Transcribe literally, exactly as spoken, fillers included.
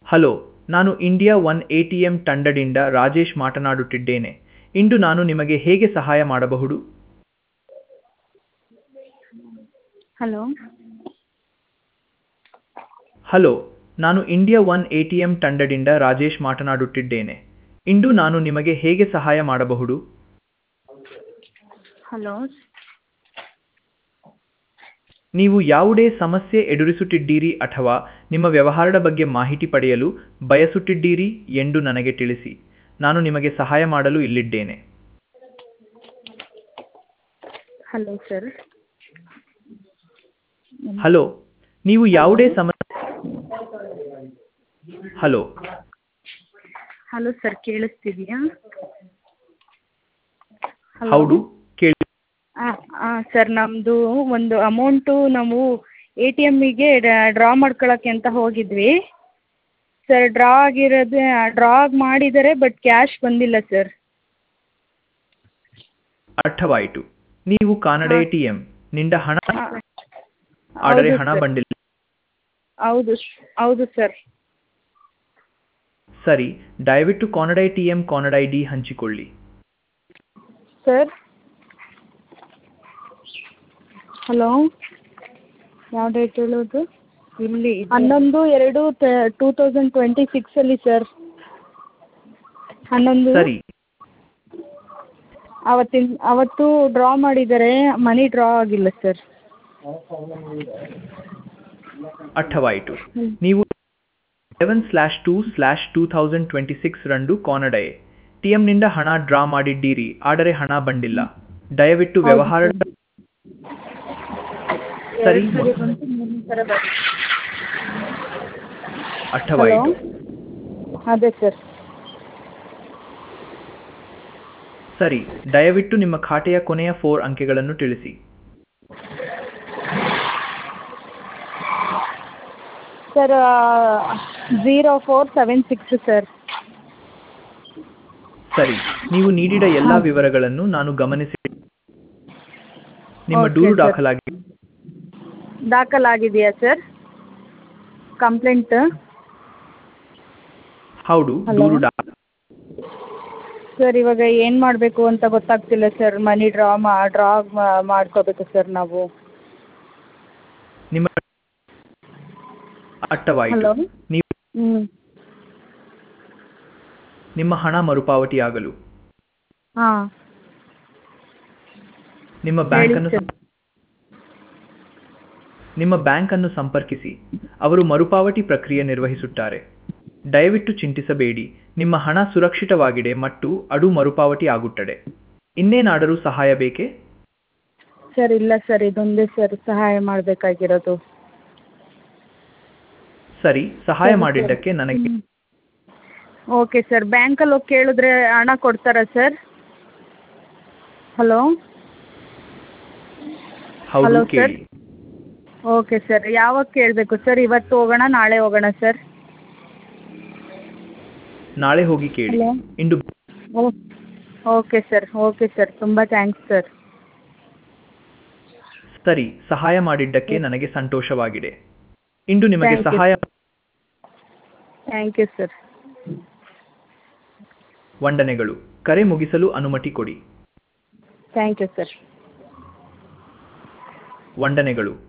Hello, ನಾನು India one A T M ತಂಡದಿಂದ ರಾಜೇಶ್ ಮಾತನಾಡುತ್ತಿದ್ದೇನೆ. ಇಂದು ನಾನು ನಿಮಗೆ ಹೇಗೆ ಸಹಾಯ ಮಾಡಬಹುದು? ಹಲೋ ಹಲೋ, ನಾನು India one A T M ತಂಡದಿಂದ ರಾಜೇಶ್ ಮಾತನಾಡುತ್ತಿದ್ದೇನೆ. ಇಂದು ನಾನು ನಿಮಗೆ ಹೇಗೆ ಸಹಾಯ ಮಾಡಬಹುದು? ಹಲೋ ನೀವು ಯಾವುದೇ ಸಮಸ್ಯೆ ಎದುರಿಸುತ್ತಿದ್ದೀರಿ ಅಥವಾ ನಿಮ್ಮ ವ್ಯವಹಾರದ ಬಗ್ಗೆ ಮಾಹಿತಿ ಪಡೆಯಲು ಬಯಸುತ್ತಿದ್ದೀರಿ ಎಂದು ನನಗೆ ತಿಳಿಸಿ. ನಾನು ನಿಮಗೆ ಸಹಾಯ ಮಾಡಲು ಇಲ್ಲಿದ್ದೇನೆ. ಹಲೋ ಸರ್ ಹಲೋ, ನೀವು ಯಾವುದೇ ಸಮಸ್ಯೆ ಹಲೋ ಹಲೋ ಸರ್ ಕೇಳಿಸ್ತಿದೆಯಾ? ಹೌದು, ಕೇಳಿ. ಹಾಂ ಹಾಂ ಸರ್, ನಮ್ಮದು ಒಂದು ಅಮೌಂಟು ನಾವು ಎ ಟಿ ಎಮ್ಮಿಗೆ ಡ್ರಾ ಮಾಡ್ಕೊಳ್ಳೋಕ್ಕೆ ಅಂತ ಹೋಗಿದ್ವಿ ಸರ್. ಡ್ರಾ ಆಗಿರೋದು ಡ್ರಾ ಮಾಡಿದ್ದಾರೆ, ಬಟ್ ಕ್ಯಾಶ್ ಬಂದಿಲ್ಲ ಸರ್. ಅರ್ಥವಾಯಿತು. ನೀವು ಕಾನಡ ಎ ಹಾಂ ಟಿ ಎಂ ನಿಂದ ಹಣ ಹಾಂ ಆದರೆ ಹೌದು ಹಣ ಸರ್. ಬಂದಿಲ್ಲ. ಹೌದು ಹೌದು ಸರ್. ಸರಿ, ದಯವಿಟ್ಟು ಕಾನಡ ಎ ಟಿ ಎಂ ಕಾನಡ ಐ ಡಿ ಹಂಚಿಕೊಳ್ಳಿ. ಸರ್ ಹಲೋ ಯಾವ ಡೇಟ್ ಹೇಳೋದು? ಇಲ್ಲಿ ಹನ್ನೊಂದು ಎರಡು ಟೂ ತೌಸಂಡ್ ಟ್ವೆಂಟಿ ಸಿಕ್ಸಲ್ಲಿ ಸರ್. ಹನ್ನೊಂದು ಸರಿ, ಅವತ್ತಿನ ಅವತ್ತು ಡ್ರಾ ಮಾಡಿದ್ದಾರೆ, ಮನಿ ಡ್ರಾ ಆಗಿಲ್ಲ ಸರ್. ಅರ್ಥವಾಯಿತು. ನೀವು seven slash two slash two thousand twenty six ರಂದು ಕಾನಡ ಎ ಟಿ ಎಂನಿಂದ ಹಣ ಡ್ರಾ ಮಾಡಿದ್ದೀರಿ, ಆದರೆ ಹಣ ಬಂದಿಲ್ಲ. ದಯವಿಟ್ಟು ಹೌದು ವ್ಯವಹಾರ ಸರ್. ಸರಿ ಎರಡು ಸರಿ ಬಂತು, ಮೂರನೇ ಸಲ ಬಂತು. ಹಲೋ ಅರ್ಥವಾಯಿತು. ಅದೇ ಸರ್. ಸರಿ, ದಯವಿಟ್ಟು ನಿಮ್ಮ ಖಾತೆಯ ಕೊನೆಯ ಫೋರ್ ಅಂಕೆಗಳನ್ನು ತಿಳಿಸಿ. Sir zero four seven six sir. ಸರಿ, ನೀವು ನೀಡಿದ ಎಲ್ಲ ಹಾಂ ವಿವರಗಳನ್ನು ನಾನು ಗಮನಿಸಿ. ನಿಮ್ಮ ಓಕೆ ದೂರು ಸರ್. ದಾಖಲಾಗಿ ದಾಖಲಾಗಿದೆಯಾ ಸರ್ ಕಂಪ್ಲೇಂಟ್? ಹೌದು, ಹಲೋ ದೂರು ದಾ ಸರ್, ಇವಾಗ ಏನು ಮಾಡಬೇಕು ಅಂತ ಗೊತ್ತಾಗ್ತಿಲ್ಲ ಸರ್. ಮನಿ ಡ್ರಾ ಮಾ ಡ್ರಾ ಮಾಡ್ಕೋಬೇಕು ಸರ್ ನಾವು. ನಿಮ್ಮ ಅರ್ಥವಾಯಿತು. ಹಲೋ ನೀವು ಹ್ಞೂ ನಿಮ್ಮ ಹಣ ಮರುಪಾವತಿಯಾಗಲು ಹಾಂ ನಿಮ್ಮ ಹೇಳಿ ಬ್ಯಾಂಕನ್ನು ಸರ್. ಸಂ- ನಿಮ್ಮ ಬ್ಯಾಂಕನ್ನು ಸಂಪರ್ಕಿಸಿ. ಅವರು ಮರುಪಾವತಿ ಪ್ರಕ್ರಿಯೆ ನಿರ್ವಹಿಸುತ್ತಾರೆ. ದಯವಿಟ್ಟು ಚಿಂತಿಸಬೇಡಿ, ನಿಮ್ಮ ಹಣ ಸುರಕ್ಷಿತವಾಗಿದೆ ಮತ್ತು ಅದು ಮರುಪಾವತಿ ಆಗುತ್ತದೆ. ಇನ್ನೇನಾದರೂ ಸಹಾಯ ಬೇಕೇ? ಸರ್ ಇಲ್ಲ ಸರ್, ಇದೊಂದೇ ಸರ್ ಸಹಾಯ ಮಾಡಬೇಕಾಗಿರೋದು. ಸರಿ, ಸಹಾಯ ಸರಿ ಸರ್. ಮಾಡಿದ್ದಕ್ಕೆ ನನಗೆ ಹ್ಞೂ ಓಕೆ ಸರ್. ಬ್ಯಾಂಕಲ್ಲಿ ಹೋಗಿ ಕೇಳಿದ್ರೆ ಹಣ ಕೊಡ್ತಾರಾ ಸರ್? ಹಲೋ ಹೌದು, ಹಲೋ ಸರ್. ಕೇಳಿ. Okay sir. ಯಾವಾಗ ಕೇಳಬೇಕು ಸರ್? ಇವತ್ತು ಹೋಗೋಣ, ನಾಳೆ ಹೋಗೋಣ ಸರ್? ನಾಳೆ ಹೋಗಿ ಕೇಳಿ. ಹಲೋ ಇಂದು oh okay sir. Okay sir, ತುಂಬ ಥ್ಯಾಂಕ್ಸ್ ಸರ್. ಸರಿ, ಸಹಾಯ ಮಾಡಿದ್ದಕ್ಕೆ ನನಗೆ ಸಂತೋಷವಾಗಿದೆ. ಇಂದು ನಿಮಗೆ ಥ್ಯಾಂಕ್ ಯು ಸಹಾಯ ಥ್ಯಾಂಕ್ ಯು ಸರ್. ವಂದನೆಗಳು. ಕರೆ ಮುಗಿಸಲು ಅನುಮತಿ ಕೊಡಿ. Thank you sir. ವಂದನೆಗಳು.